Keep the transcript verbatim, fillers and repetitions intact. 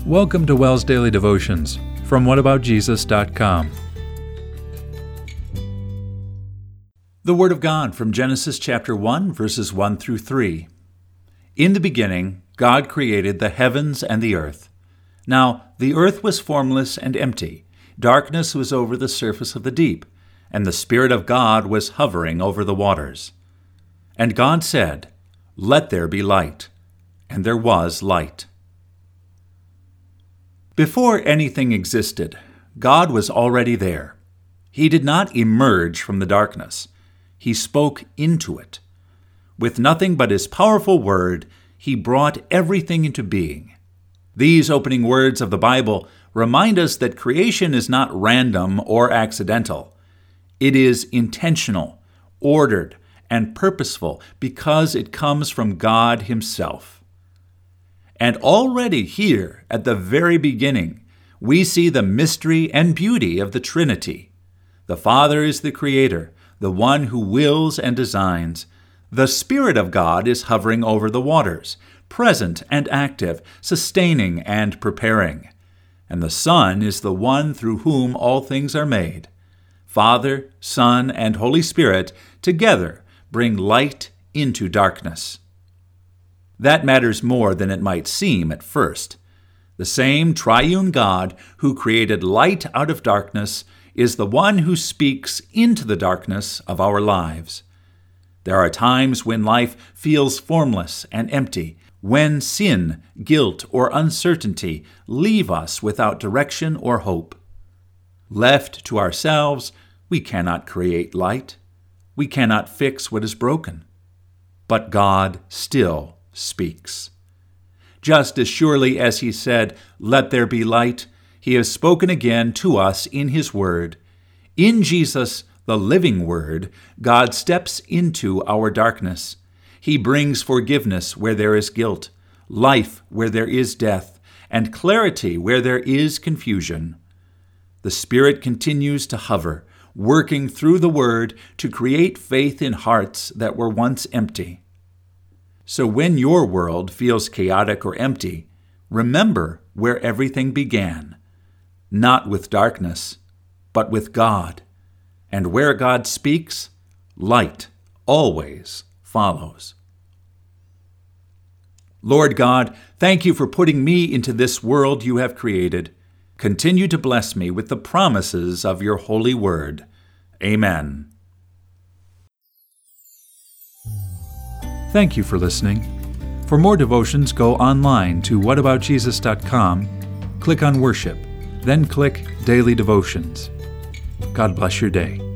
Welcome to Wells Daily Devotions from what about jesus dot com. The Word of God from Genesis chapter one, verses one through three. In the beginning, God created the heavens and the earth. Now the earth was formless and empty. Darkness was over the surface of the deep, and the Spirit of God was hovering over the waters. And God said, "Let there be light." And there was light. Before anything existed, God was already there. He did not emerge from the darkness. He spoke into it. With nothing but His powerful word, He brought everything into being. These opening words of the Bible remind us that creation is not random or accidental. It is intentional, ordered, and purposeful because it comes from God Himself. And already here, at the very beginning, we see the mystery and beauty of the Trinity. The Father is the Creator, the one who wills and designs. The Spirit of God is hovering over the waters, present and active, sustaining and preparing. And the Son is the one through whom all things are made. Father, Son, and Holy Spirit together bring light into darkness. That matters more than it might seem at first. The same triune God who created light out of darkness is the one who speaks into the darkness of our lives. There are times when life feels formless and empty, when sin, guilt, or uncertainty leave us without direction or hope. Left to ourselves, we cannot create light. We cannot fix what is broken. But God still speaks. Just as surely as He said, "Let there be light," He has spoken again to us in His Word. In Jesus, the living Word, God steps into our darkness. He brings forgiveness where there is guilt, life where there is death, and clarity where there is confusion. The Spirit continues to hover, working through the Word to create faith in hearts that were once empty. So when your world feels chaotic or empty, remember where everything began, not with darkness, but with God. And where God speaks, light always follows. Lord God, thank You for putting me into this world You have created. Continue to bless me with the promises of Your holy word. Amen. Thank you for listening. For more devotions, go online to what about jesus dot com, click on Worship, then click Daily Devotions. God bless your day.